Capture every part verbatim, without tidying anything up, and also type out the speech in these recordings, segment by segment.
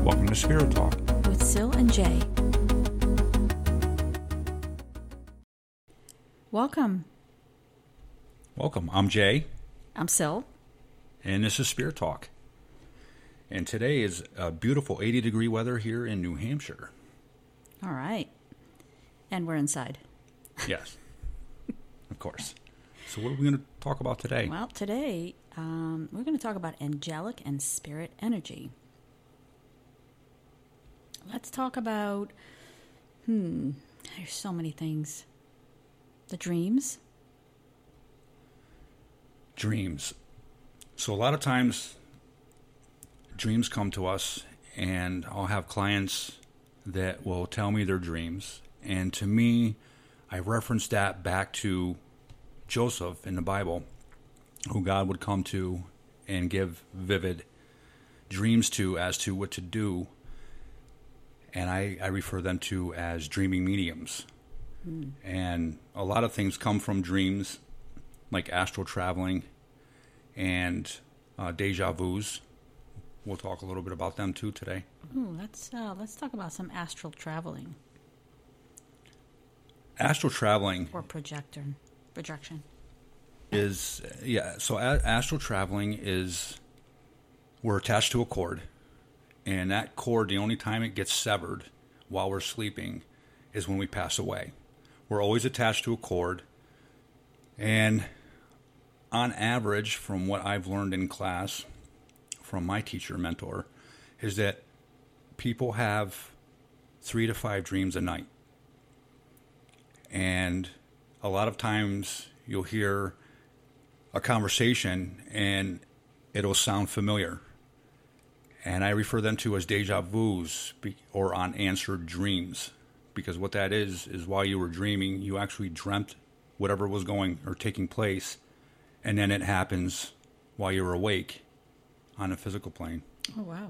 Welcome to Spirit Talk with Sil and Jay. Welcome. Welcome. I'm Jay. I'm Sil. And this is Spirit Talk. And today is a beautiful eighty degree weather here in New Hampshire. All right. And we're inside. Yes. Of course. So what are we going to talk about today? Well, today um, we're going to talk about angelic and spirit energy. Let's talk about, hmm, there's so many things. The dreams. Dreams. So a lot of times dreams come to us, and I'll have clients that will tell me their dreams. And to me, I reference that back to Joseph in the Bible, who God would come to and give vivid dreams to as to what to do. And I, I refer them to as dreaming mediums. Mm. And a lot of things come from dreams, like astral traveling and uh, deja vus. We'll talk a little bit about them too today. Ooh, let's uh, let's talk about some astral traveling. Astral traveling or projector projection is yeah. So a- astral traveling is we're attached to a cord, and that cord, the only time it gets severed while we're sleeping is when we pass away. We're always attached to a cord, and on average, from what I've learned in class, from my teacher mentor, is that people have three to five dreams a night. And a lot of times you'll hear a conversation and it'll sound familiar. And I refer them to as deja vus or unanswered dreams. Because what that is, is while you were dreaming, you actually dreamt whatever was going or taking place. And then it happens while you're awake on a physical plane. Oh, wow.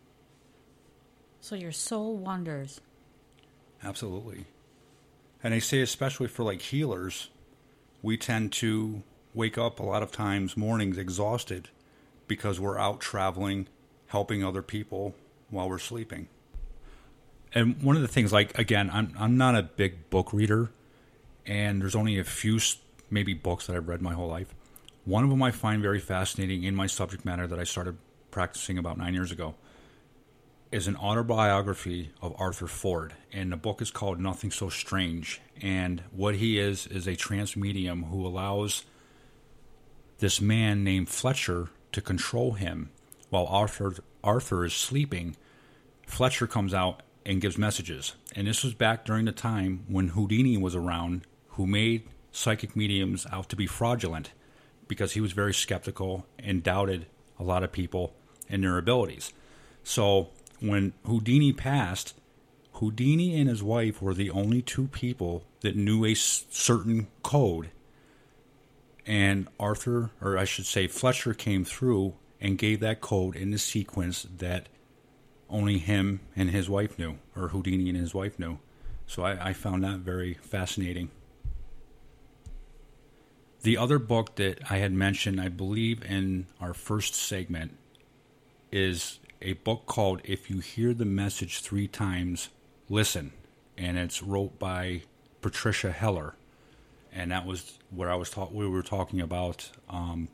So your soul wanders. Absolutely. And they say especially for like healers, we tend to wake up a lot of times mornings exhausted because we're out traveling, helping other people while we're sleeping. And one of the things, like, again, I'm I'm not a big book reader, and there's only a few maybe books that I've read my whole life. One of them I find very fascinating in my subject matter that I started practicing about nine years ago is an autobiography of Arthur Ford, and the book is called Nothing So Strange. And what he is is a trance medium who allows this man named Fletcher to control him while Arthur Arthur is sleeping. Fletcher comes out and gives messages, and this was back during the time when Houdini was around, who made psychic mediums out to be fraudulent because he was very skeptical and doubted a lot of people and their abilities. So when Houdini passed, Houdini and his wife were the only two people that knew a certain code. And Arthur, or I should say Fletcher, came through and gave that code in the sequence that only him and his wife knew, or Houdini and his wife knew. So I, I found that very fascinating. The other book that I had mentioned, I believe in our first segment, is a book called If You Hear the Message Three Times, Listen. And it's wrote by Patricia Heller. And that was where I was ta- we were talking about um,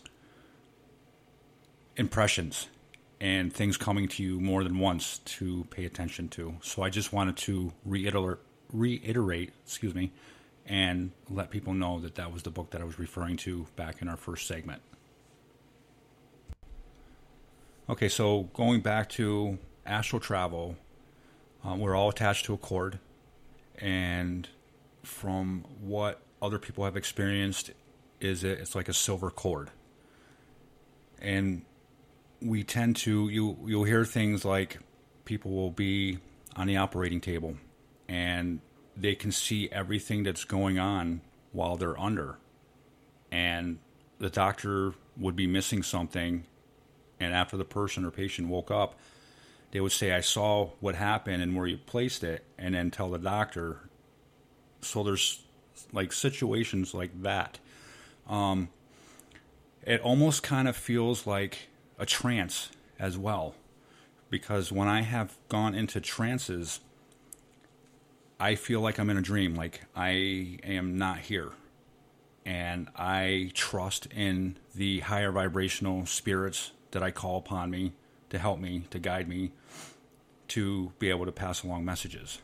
impressions and things coming to you more than once to pay attention to. So I just wanted to reiterate, reiterate, excuse me, and let people know that that was the book that I was referring to back in our first segment. Okay, so going back to astral travel, um, we're all attached to a cord, and from what other people have experienced, is it, it's like a silver cord. And we tend to, you, you'll hear things like people will be on the operating table, and they can see everything that's going on while they're under. And the doctor would be missing something, and after the person or patient woke up, they would say, I saw what happened and where you placed it, and then tell the doctor. So there's like situations like that. Um, it almost kind of feels like a trance as well, because when I have gone into trances, I feel like I'm in a dream, like I am not here. And I trust in the higher vibrational spirits that I call upon me to help me, to guide me, to be able to pass along messages.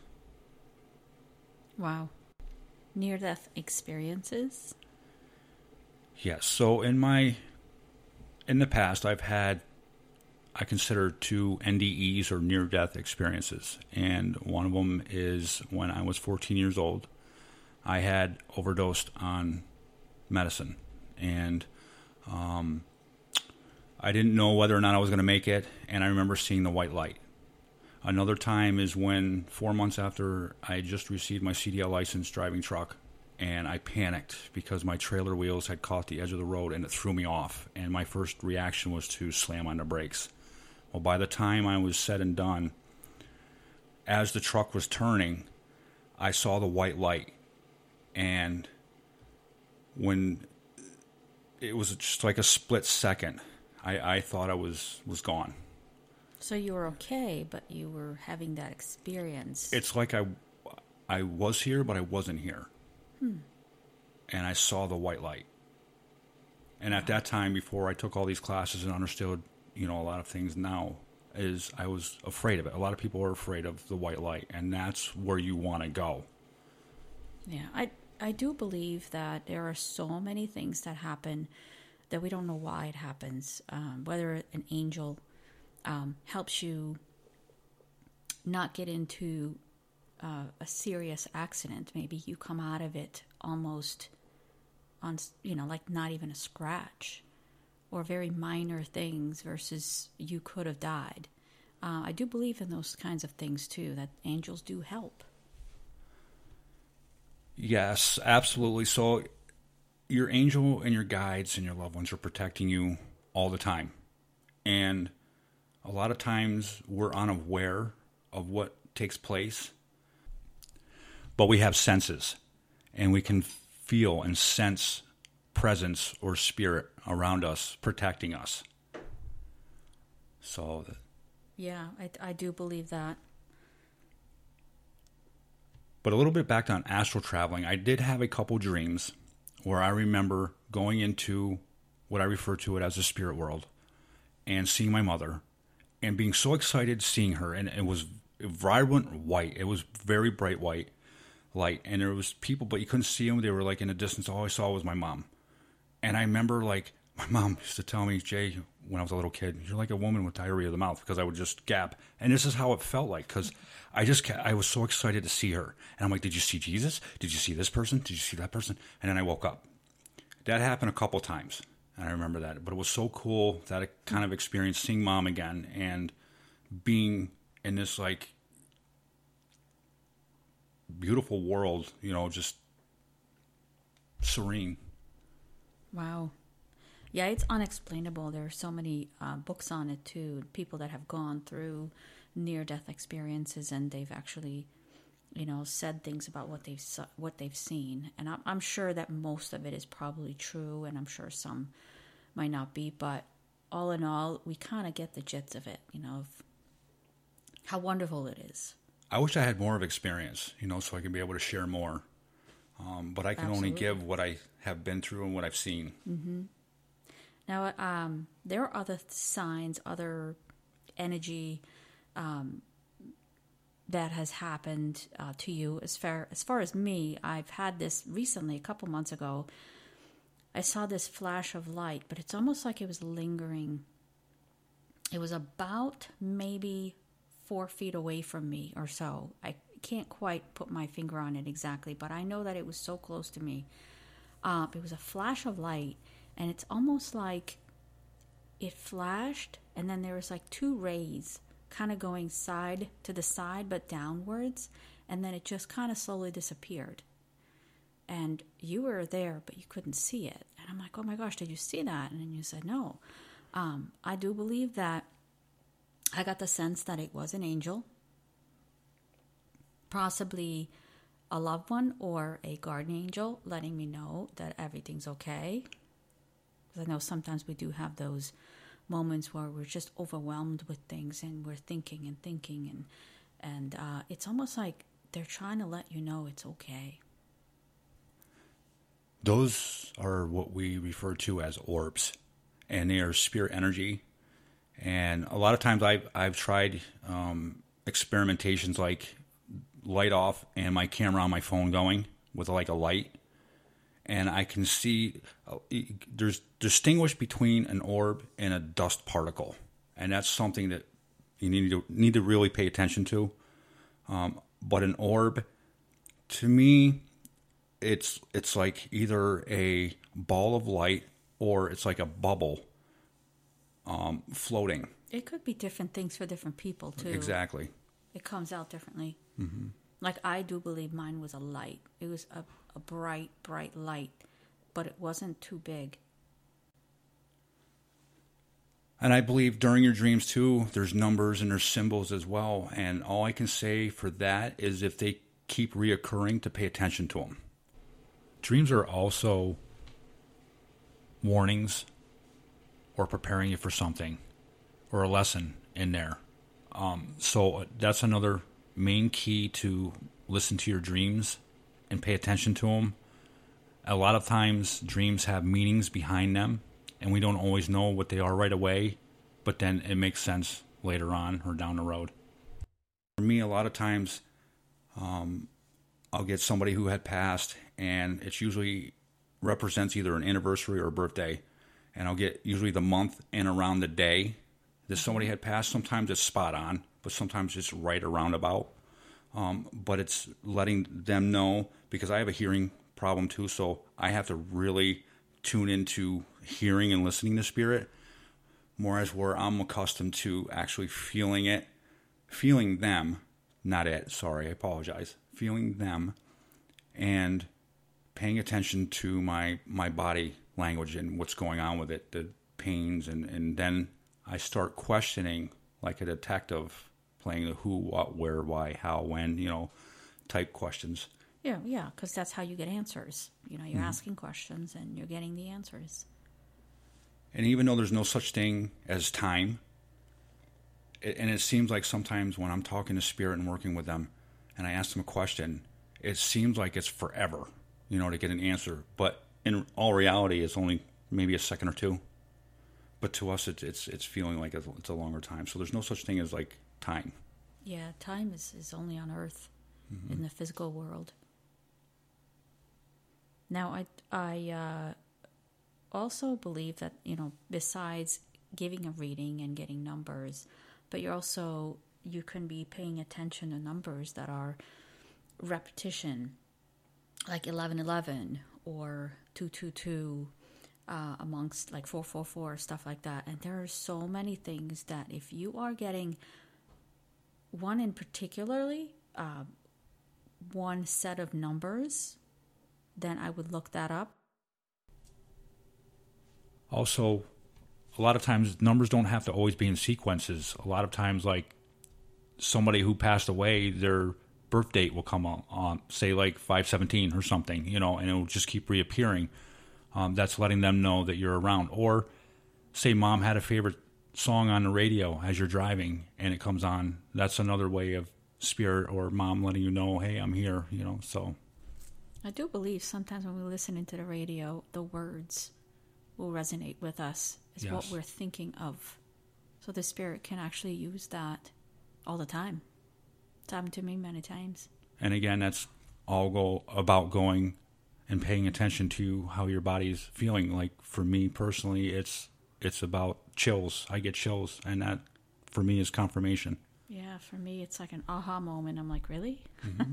Wow. Near-death experiences? Yes. So in my, in the past, I've had, I consider two N D Es, or near-death experiences. And one of them is when I was fourteen years old. I had overdosed on medicine. And um, I didn't know whether or not I was going to make it. And I remember seeing the white light. Another time is when, four months after I had just received my C D L license driving truck, and I panicked because my trailer wheels had caught the edge of the road and it threw me off. And my first reaction was to slam on the brakes. Well, by the time I was said and done, as the truck was turning, I saw the white light. And when it was just like a split second, I, I thought I was, was gone. So you were okay, but you were having that experience. It's like I, I was here, but I wasn't here. Hmm. And I saw the white light. And at that time, before I took all these classes and understood, you know, a lot of things now, is I was afraid of it. A lot of people are afraid of the white light, and that's where you want to go. Yeah, I I do believe that there are so many things that happen that we don't know why it happens. Um, whether an angel um, helps you not get into uh, a serious accident. Maybe you come out of it almost on, you know, like not even a scratch, or very minor things versus you could have died. Uh, I do believe in those kinds of things too, that angels do help. Yes, absolutely. So your angel and your guides and your loved ones are protecting you all the time. And a lot of times we're unaware of what takes place, but we have senses, and we can feel and sense presence or spirit around us protecting us. So, yeah, I, I do believe that. But a little bit back on astral traveling, I did have a couple dreams where I remember going into what I refer to it as the spirit world and seeing my mother and being so excited seeing her. And it was vibrant white. It was very bright white light. And there was people, but you couldn't see them. They were like in the distance. All I saw was my mom. And I remember, like, my mom used to tell me, Jay, when I was a little kid, you're like a woman with diarrhea of the mouth, because I would just gap. And this is how it felt like, because I just, I was so excited to see her. And I'm like, did you see Jesus? Did you see this person? Did you see that person? And then I woke up. That happened a couple times, and I remember that. But it was so cool, that kind of experience, seeing mom again and being in this, like, beautiful world, you know, just serene. Wow. Yeah, it's unexplainable. There are so many uh, books on it, too. People that have gone through near-death experiences, and they've actually, you know, said things about what they've what they've seen. And I'm, I'm sure that most of it is probably true, and I'm sure some might not be. But all in all, we kind of get the gist of it, you know, of how wonderful it is. I wish I had more of experience, you know, so I can be able to share more. Um, but I can Absolutely. only give what I have been through and what I've seen. Mm-hmm. Now, um, there are other signs, other energy um, that has happened uh, to you. As far as far as me, I've had this recently, a couple months ago. I saw this flash of light, but it's almost like it was lingering. It was about maybe four feet away from me or so. I can't quite put my finger on it exactly, but I know that it was so close to me. Uh, it was a flash of light, and it's almost like it flashed, and then there was like two rays kind of going side to the side, but downwards, and then it just kind of slowly disappeared. And you were there, but you couldn't see it. And I'm like, oh my gosh, did you see that? And then you said, no. Um, I do believe that I got the sense that it was an angel, possibly a loved one or a guardian angel, letting me know that everything's okay. Because I know sometimes we do have those moments where we're just overwhelmed with things and we're thinking and thinking and and uh, it's almost like they're trying to let you know it's okay. Those are what we refer to as orbs, and they are spirit energy. And a lot of times I've, I've tried um, experimentations like light off and my camera on my phone going with like a light. And I can see uh, there's distinguish between an orb and a dust particle. And that's something that you need to need to really pay attention to. Um, but an orb, to me, it's it's like either a ball of light or it's like a bubble um, floating. It could be different things for different people too. Exactly. It comes out differently. Mm-hmm. Like I do believe mine was a light. It was a, a bright, bright light, but it wasn't too big. And I believe during your dreams too, there's numbers and there's symbols as well. And all I can say for that is if they keep reoccurring, to pay attention to them. Dreams are also warnings or preparing you for something or a lesson in there. Um, so that's another main key to listen to your dreams and pay attention to them. A lot of times dreams have meanings behind them, and we don't always know what they are right away, but then it makes sense later on or down the road. For me, a lot of times um, I'll get somebody who had passed, and it's usually represents either an anniversary or a birthday, and I'll get usually the month and around the day that somebody had passed. Sometimes it's spot on, but sometimes it's right around about. Um, but it's letting them know, because I have a hearing problem too, so I have to really tune into hearing and listening to spirit, more as where I'm accustomed to actually feeling it, feeling them, not it, sorry, I apologize, feeling them, and paying attention to my, my body language and what's going on with it, the pains, and, and then I start questioning like a detective, playing the who, what, where, why, how, when, you know, type questions. Yeah, yeah, because that's how you get answers. You know, you're Mm-hmm. asking questions and you're getting the answers. And even though there's no such thing as time, it, and it seems like sometimes when I'm talking to spirit and working with them, and I ask them a question, it seems like it's forever, you know, to get an answer. But in all reality, it's only maybe a second or two. But to us, it's it's, it's feeling like it's a longer time. So there's no such thing as like time. Yeah, time is, is only on Earth, mm-hmm. in the physical world. Now, I, I uh, also believe that, you know, besides giving a reading and getting numbers, but you're also, you can be paying attention to numbers that are repetition, like eleven eleven or two two two, uh, amongst like four four four, stuff like that. And there are so many things that if you are getting one in particularly, uh, one set of numbers, then I would look that up. Also, a lot of times numbers don't have to always be in sequences. A lot of times, like somebody who passed away, their birth date will come on, on say like five seventeen or something, you know, and it will just keep reappearing. Um, that's letting them know that you're around. Or say mom had a favorite song on the radio as you're driving and it comes on. That's another way of spirit or mom letting you know, hey, I'm here, you know, so. I do believe sometimes when we listen into the radio, the words will resonate with us. It's Yes. what we're thinking of. So the spirit can actually use that all the time. It's happened to me many times. And again, that's all go about going and paying attention to how your body's feeling. Like for me personally, it's it's about chills. I get chills, and that for me is confirmation. Yeah, for me, it's like an aha moment. I'm like, really? Mm-hmm.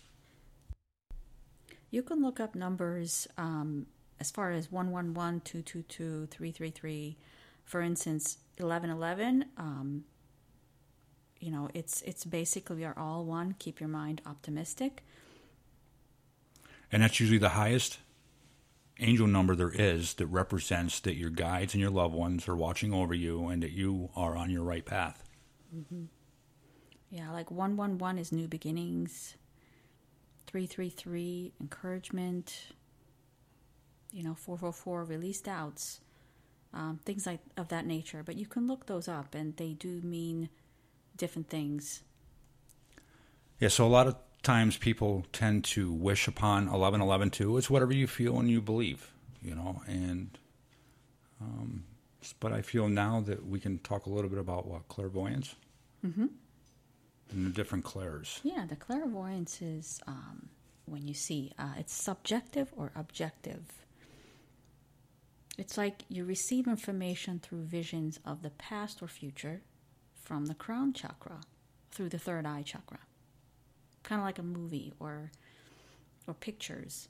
You can look up numbers um, as far as one one one, two two two, three three three. For instance, eleven eleven, um, you know, it's it's basically we are all one. Keep your mind optimistic. And that's usually the highest angel number there is that represents that your guides and your loved ones are watching over you and that you are on your right path. Mm-hmm. Yeah, like one one one is new beginnings. three three three, encouragement. You know, four four four, release doubts. um, things like of that nature. But you can look those up, and they do mean different things. Yeah, so a lot of times people tend to wish upon eleven eleven too. It's whatever you feel and you believe, you know. And um, but I feel now that we can talk a little bit about what clairvoyance Mm-hmm. and the different clairs. Yeah, the clairvoyance is um, when you see uh, it's subjective or objective. It's like you receive information through visions of the past or future from the crown chakra through the third eye chakra. Kind of like a movie or or pictures.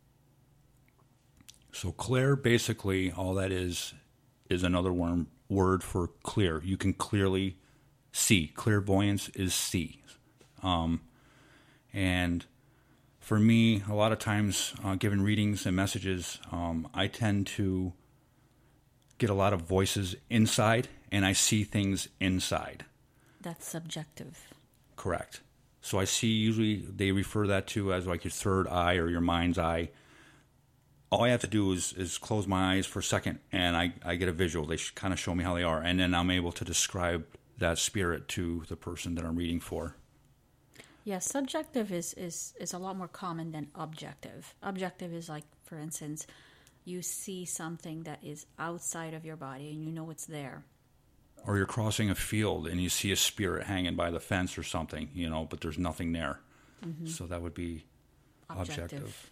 So clair, basically, all that is is another worm, word for clear. You can clearly see. Clairvoyance is see. Um, and for me, a lot of times, uh, given readings and messages, um, I tend to get a lot of voices inside, and I see things inside. That's subjective. Correct. So I see, usually they refer that to as like your third eye or your mind's eye. All I have to do is, is close my eyes for a second, and I, I get a visual. They kind of show me how they are, and then I'm able to describe that spirit to the person that I'm reading for. Yeah, subjective is, is, is a lot more common than objective. Objective is like, for instance, you see something that is outside of your body and you know it's there. Or you're crossing a field and you see a spirit hanging by the fence or something, you know, but there's nothing there. Mm-hmm. So that would be objective. objective.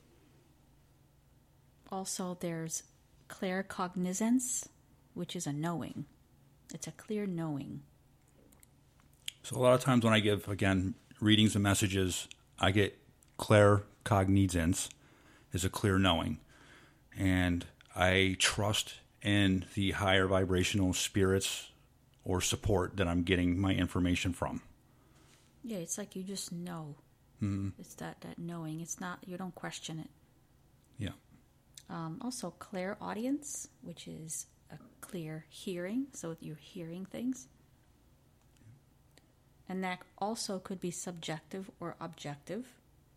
Also, there's claircognizance, which is a knowing. It's a clear knowing. So a lot of times when I give, again, readings and messages, I get claircognizance is a clear knowing. And I trust in the higher vibrational spirits or support that I'm getting my information from. Yeah, it's like you just know. Mm-hmm. It's that, that knowing. It's not, you don't question it. Yeah. Um, also, clairaudience, which is a clear hearing, so you're hearing things. And that also could be subjective or objective.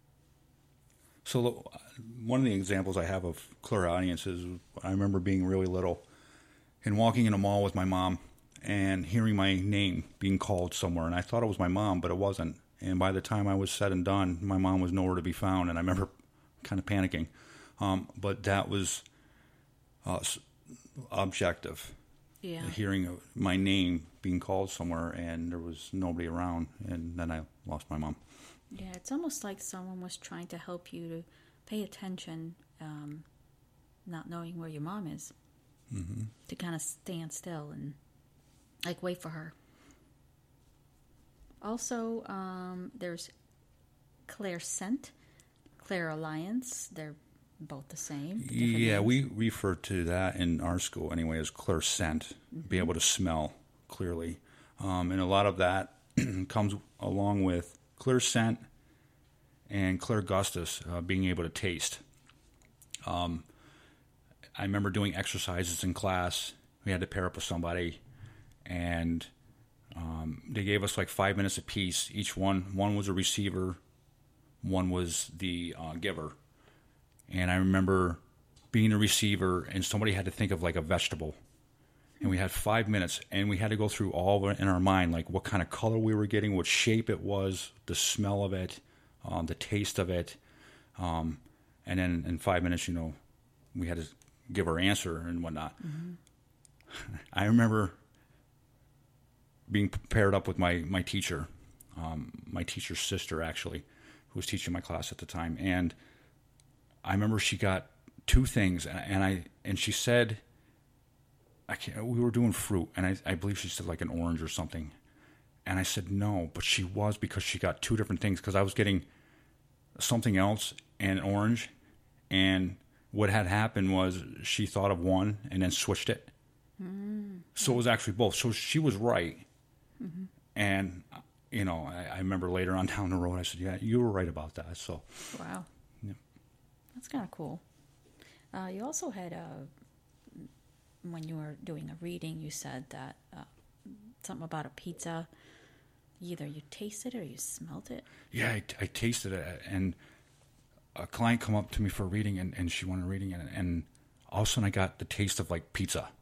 So one of the examples I have of clairaudience is I remember being really little and walking in a mall with my mom and hearing my name being called somewhere. And I thought it was my mom, but it wasn't. And by the time I was said and done, my mom was nowhere to be found. And I remember kind of panicking. Um, but that was uh, objective. Yeah. Hearing my name being called somewhere and there was nobody around. And then I lost my mom. Yeah, it's almost like someone was trying to help you to pay attention, um, not knowing where your mom is. Mm-hmm. To kind of stand still and, like, wait for her. Also, um, there's clairscent, clairalliance. They're both the same. Yeah, names. we refer to that in our school anyway as clairscent, mm-hmm. be able to smell clearly. Um, and a lot of that comes along with clairscent and clairgustus, uh, being able to taste. Um, I remember doing exercises in class. We had to pair up with somebody, and um, they gave us like five minutes apiece. Each one, one was a receiver, one was the uh, giver. And I remember being a receiver, and somebody had to think of like a vegetable. And we had five minutes, and we had to go through all in our mind, like what kind of color we were getting, what shape it was, the smell of it, um, the taste of it. Um, and then in five minutes, you know, we had to give our answer and whatnot. Mm-hmm. I remember being paired up with my, my teacher, um, my teacher's sister, actually, who was teaching my class at the time. And I remember she got two things, and I and she said, I can't, we were doing fruit, and I, I believe she said like an orange or something. And I said no, but she was, because she got two different things, because I was getting something else and orange. And what had happened was she thought of one and then switched it. Mm-hmm. So it was actually both. So she was right. Mm-hmm. And, you know, I, I remember later on down the road, I said, yeah, you were right about that. So, wow. Yeah. That's kind of cool. Uh, you also had a... when you were doing a reading, you said that uh, something about a pizza. Either you tasted it or you smelled it. Yeah, I, I tasted it, and a client come up to me for a reading, and, and she wanted a reading, and, and all of a sudden I got the taste of like pizza.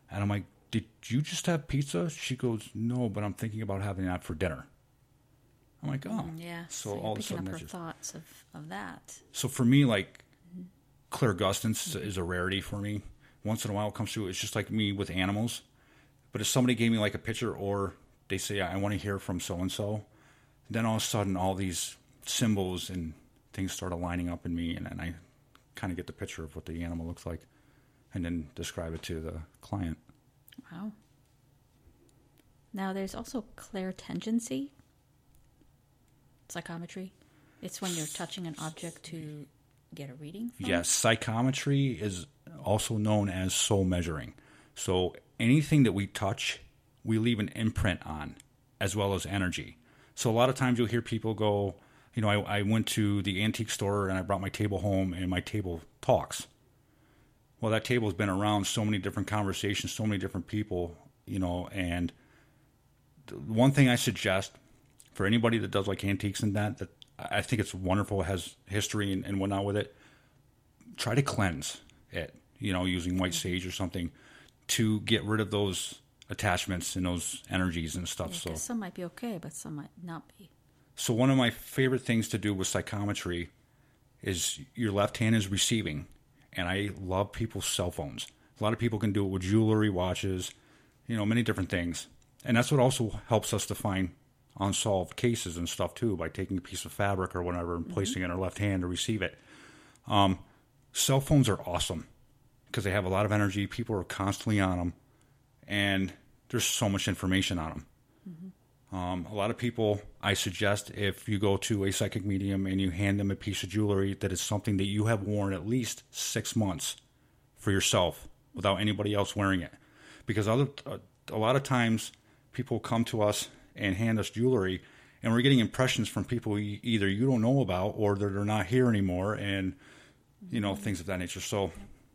And I'm like, did you just have pizza? She goes, no, but I'm thinking about having that for dinner. I'm like, oh. Mm, yeah. So, So, you're all of a picking sudden, up her that's just... thoughts of, of that. So for me, like, clairgustance is a rarity for me. Once in a while it comes through. It's just like me with animals. But if somebody gave me like a picture, or they say, I want to hear from so-and-so, then all of a sudden all these symbols and things start aligning up in me, and then I kind of get the picture of what the animal looks like and then describe it to the client. Wow. Now, there's also clairtendency, psychometry. It's when you're touching an object to get a reading from. Yes, psychometry is also known as soul measuring. So anything that we touch, we leave an imprint on, as well as energy. So a lot of times you'll hear people go, you know, I, I went to the antique store and I brought my table home and my table talks. Well, that table's been around so many different conversations, so many different people, you know, and the one thing I suggest for anybody that does like antiques and that, that I think it's wonderful, it has history and, and whatnot with it, try to cleanse it, you know, using white sage or something to get rid of those attachments and those energies and stuff. Yeah, so 'cause some might be okay, but some might not be. So one of my favorite things to do with psychometry is your left hand is receiving, and I love people's cell phones. A lot of people can do it with jewelry, watches, you know, many different things. And that's what also helps us to find unsolved cases and stuff too, by taking a piece of fabric or whatever and mm-hmm. placing it in our left hand to receive it. Um, cell phones are awesome because they have a lot of energy. People are constantly on them, and there's so much information on them. Mm-hmm. Um, a lot of people, I suggest if you go to a psychic medium and you hand them a piece of jewelry, that it's something that you have worn at least six months for yourself without anybody else wearing it. Because other, uh, a lot of times people come to us and hand us jewelry, and we're getting impressions from people either you don't know about or that are not here anymore, and you know, things of that nature. So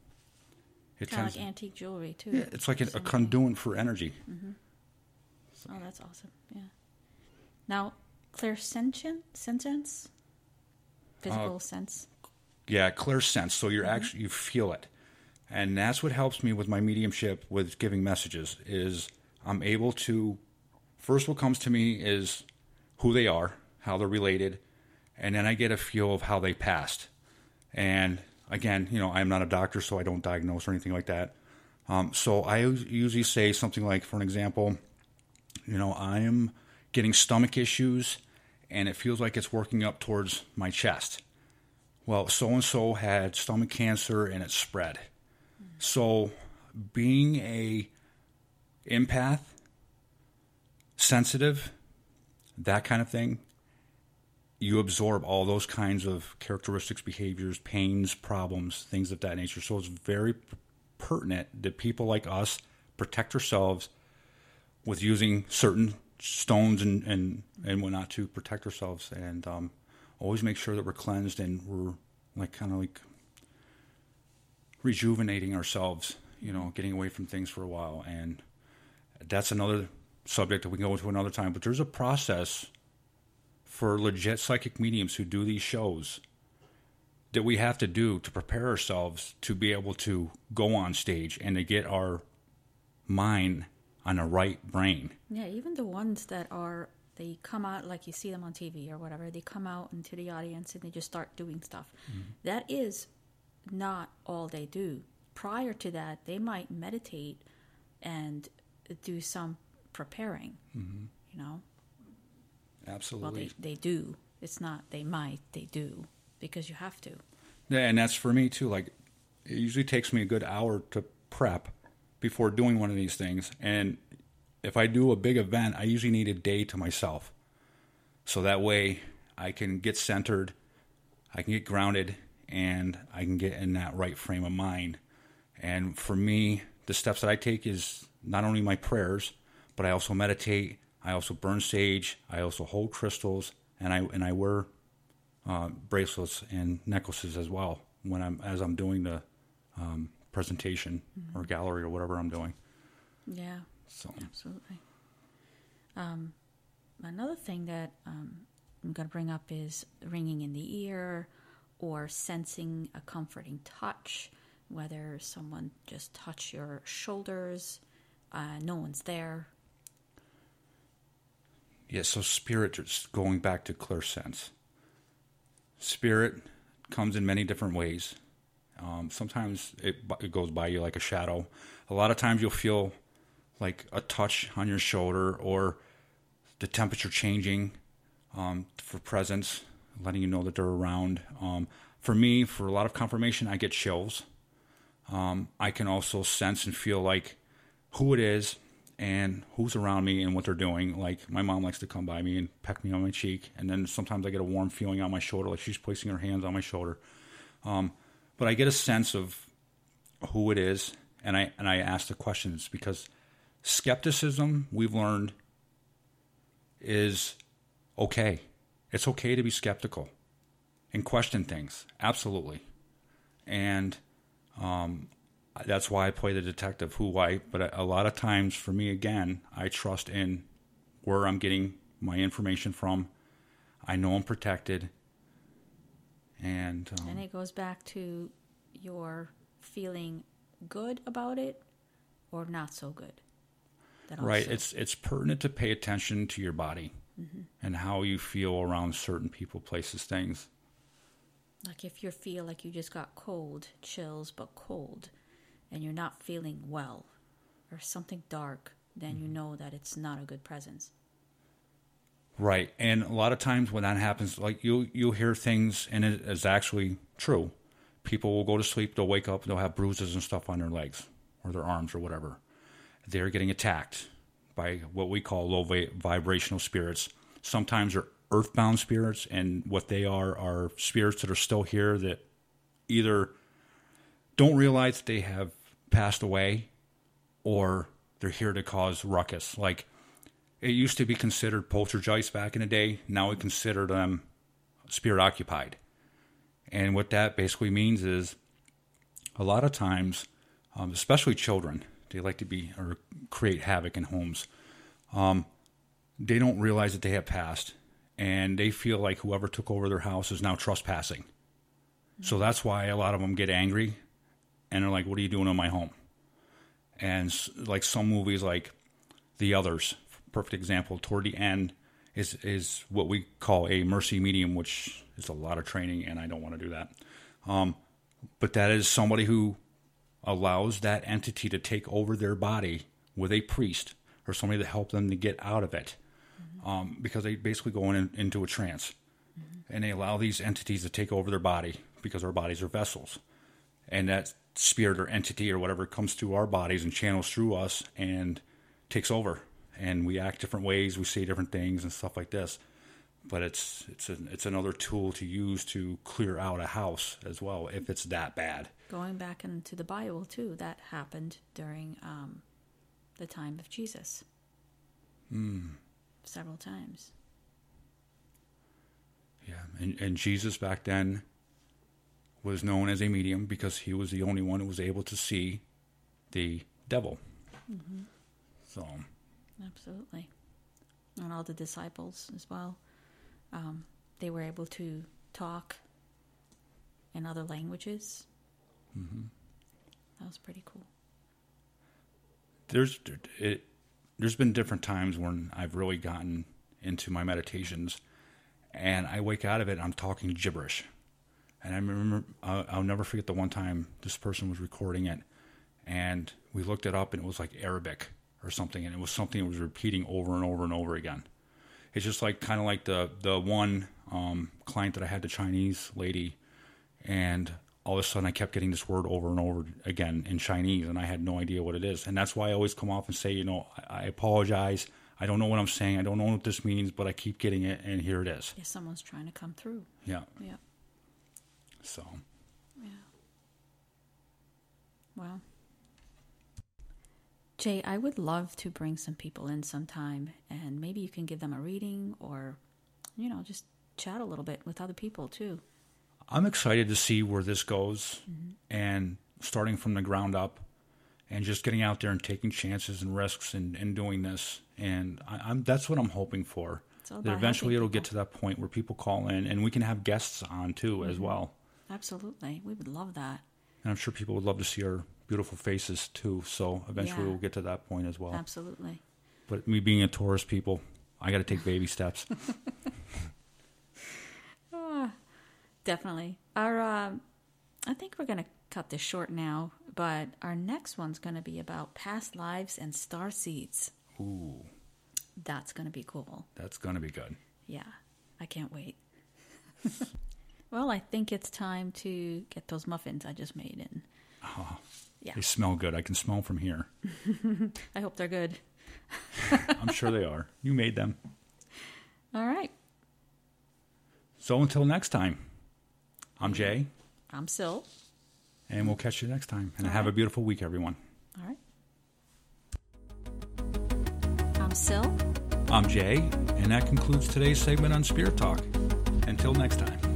it kind tends, of like antique jewelry too. Yeah, it's like a, a conduit for energy. Mm-hmm. So. Oh, that's awesome. Yeah. Now, clairsentient, sentience, physical uh, sense. Yeah, clairsense. So you're mm-hmm. actually you feel it, and that's what helps me with my mediumship with giving messages. Is I'm able to. First, what comes to me is who they are, how they're related, and then I get a feel of how they passed. And again, you know, I'm not a doctor, so I don't diagnose or anything like that. Um, so I usually say something like, for an example, you know, I am getting stomach issues, and it feels like it's working up towards my chest. Well, so-and-so had stomach cancer, and it spread. Mm-hmm. So being a empath, sensitive, that kind of thing, you absorb all those kinds of characteristics, behaviors, pains, problems, things of that nature. So it's very pertinent that people like us protect ourselves with using certain stones and, and, and whatnot to protect ourselves, and um, always make sure that we're cleansed and we're like kind of like rejuvenating ourselves, you know, getting away from things for a while. And that's another subject that we can go into another time, but there's a process for legit psychic mediums who do these shows that we have to do to prepare ourselves to be able to go on stage and to get our mind on the right brain. Yeah, even the ones that are, they come out like you see them on T V or whatever, they come out into the audience and they just start doing stuff. Mm-hmm. That is not all they do. Prior to that, they might meditate and do some preparing, mm-hmm. you know. Absolutely. Well, they, they do. It's not they might, they do, because you have to. Yeah, and that's for me too. Like, it usually takes me a good hour to prep before doing one of these things. And if I do a big event, I usually need a day to myself. So that way I can get centered, I can get grounded, and I can get in that right frame of mind. And for me, the steps that I take is not only my prayers, but I also meditate. I also burn sage. I also hold crystals, and I and I wear uh, bracelets and necklaces as well when I'm as I'm doing the um, presentation mm-hmm. or gallery or whatever I'm doing. Yeah, so absolutely. Um, another thing that um, I'm going to bring up is ringing in the ear or sensing a comforting touch. whether someone just touched your shoulders, uh, no one's there. Yeah, so spirit, just going back to clear sense. Spirit comes in many different ways. Um, sometimes it, it goes by you like a shadow. A lot of times you'll feel like a touch on your shoulder or the temperature changing um, for presence, letting you know that they're around. Um, for me, for a lot of confirmation, I get chills. Um, I can also sense and feel like who it is and who's around me and what they're doing. Like my mom likes to come by me and peck me on my cheek, and then sometimes I get a warm feeling on my shoulder, like she's placing her hands on my shoulder. Um, but I get a sense of who it is, and I and I ask the questions because skepticism, we've learned, is okay. It's okay to be skeptical and question things, absolutely. And um, that's why I play the detective, who I, but a lot of times for me, again, I trust in where I'm getting my information from. I know I'm protected. And, um, and it goes back to your feeling good about it or not so good. That right. also... It's, it's pertinent to pay attention to your body mm-hmm. and how you feel around certain people, places, things. Like if you feel like you just got cold, chills, but cold, and you're not feeling well, or something dark, then you know that it's not a good presence. Right. And a lot of times when that happens, like you'll, you'll hear things, and it is actually true. People will go to sleep, they'll wake up, they'll have bruises and stuff on their legs or their arms or whatever. They're getting attacked by what we call low vi- vibrational spirits. Sometimes they're earthbound spirits, and what they are are spirits that are still here that either don't realize they have passed away or they're here to cause ruckus. Like it used to be considered poltergeist back in the day. Now we consider them spirit occupied. And what that basically means is a lot of times, um, especially children, they like to be or create havoc in homes. Um, they don't realize that they have passed, and they feel like whoever took over their house is now trespassing. Mm-hmm. So that's why a lot of them get angry, and they're like, "What are you doing in my home?" And like some movies, like The Others, perfect example. Toward the end is is what we call a mercy medium, which is a lot of training, and I don't want to do that. Um, but that is somebody who allows that entity to take over their body with a priest or somebody to help them to get out of it. Mm-hmm. Um, because they basically go in, into a trance. Mm-hmm. And they allow these entities to take over their body because our bodies are vessels. And that spirit or entity or whatever comes through our bodies and channels through us and takes over. And we act different ways, we say different things and stuff like this. But it's it's a, it's another tool to use to clear out a house as well, if it's that bad. Going back into the Bible, too, that happened during um, the time of Jesus. Mm. Several times. Yeah, and, and Jesus back then was known as a medium because he was the only one who was able to see the devil. Mm-hmm. So, absolutely. And all the disciples as well. Um, they were able to talk in other languages. Mm-hmm. That was pretty cool. There's it, there's been different times when I've really gotten into my meditations, and I wake out of it and I'm talking gibberish. And I remember, I'll, I'll never forget the one time this person was recording it, and we looked it up, and it was like Arabic or something, and it was something that was repeating over and over and over again. It's just like kind of like the the one um, client that I had, the Chinese lady, and all of a sudden I kept getting this word over and over again in Chinese, and I had no idea what it is. And that's why I always come off and say, you know, I, I apologize. I don't know what I'm saying. I don't know what this means, but I keep getting it, and here it is. Yeah, someone's trying to come through. Yeah. Yeah. So. Yeah. Wow. Jay, I would love to bring some people in sometime, and maybe you can give them a reading or, you know, just chat a little bit with other people too. I'm excited to see where this goes, mm-hmm. and starting from the ground up and just getting out there and taking chances and risks and, and doing this. And I, I'm that's what I'm hoping for. That eventually it'll get to that point where people call in and we can have guests on too, mm-hmm. as well. Absolutely. We would love that. And I'm sure people would love to see our beautiful faces too. So eventually Yeah. we'll get to that point as well. Absolutely. But me being a Taurus, people, I got to take baby steps. Ah, definitely. Our, um, I think we're going to cut this short now, but our next one's going to be about past lives and star seeds. Ooh, That's going to be cool. that's going to be good. Yeah, I can't wait. Well, I think it's time to get those muffins I just made in. Oh, Yeah. they smell good. I can smell them from here. I hope they're good. I'm sure they are. You made them. All right. So until next time, I'm Jay, I'm Sil. and we'll catch you next time. And All have right. a beautiful week, everyone. All right. I'm Sil. I'm Jay, and that concludes today's segment on Spirit Talk. Until next time.